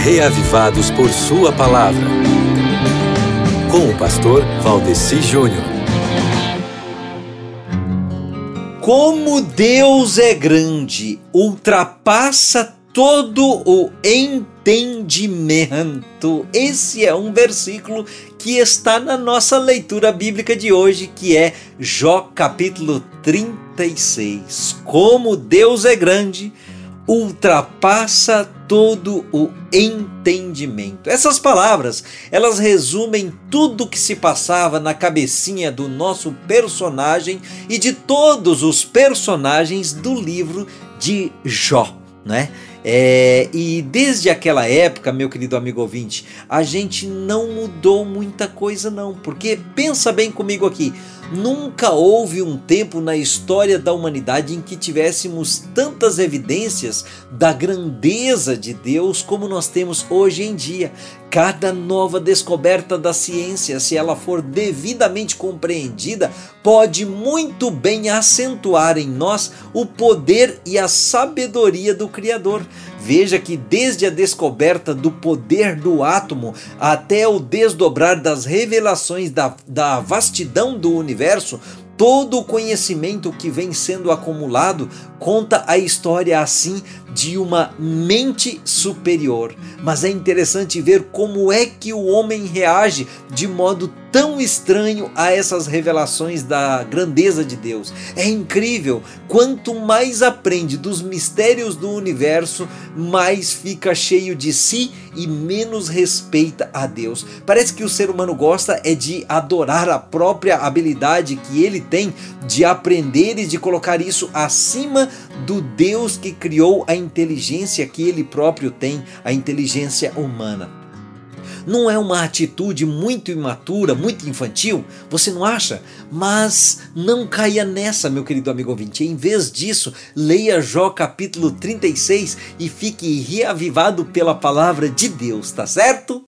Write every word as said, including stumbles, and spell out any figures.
reavivados por sua palavra. Com o pastor Valdeci Júnior. Como Deus é grande, ultrapassa todo o entendimento. Esse é um versículo que está na nossa leitura bíblica de hoje, que é Jó capítulo trinta e seis. Como Deus é grande, ultrapassa todo o entendimento. Essas palavras, elas resumem tudo o que se passava na cabecinha do nosso personagem e de todos os personagens do livro de Jó, né? É, e desde aquela época, meu querido amigo ouvinte, a gente não mudou muita coisa não, porque pensa bem comigo aqui, nunca houve um tempo na história da humanidade em que tivéssemos tantas evidências da grandeza de Deus como nós temos hoje em dia. Cada nova descoberta da ciência, se ela for devidamente compreendida, pode muito bem acentuar em nós o poder e a sabedoria do Criador. Veja que desde a descoberta do poder do átomo até o desdobrar das revelações da, da vastidão do universo, todo o conhecimento que vem sendo acumulado conta a história assim de uma mente superior. Mas é interessante ver como é que o homem reage de modo tão estranho a essas revelações da grandeza de Deus. É incrível, quanto mais aprende dos mistérios do universo, mais fica cheio de si e menos respeita a Deus. Parece que o ser humano gosta é de adorar a própria habilidade que ele tem de aprender e de colocar isso acima do Deus que criou a inteligência que ele próprio tem, a inteligência humana. Não é uma atitude muito imatura, muito infantil? Você não acha? Mas não caia nessa, meu querido amigo ouvinte. Em vez disso, leia Jó capítulo trinta e seis e fique reavivado pela palavra de Deus, tá certo?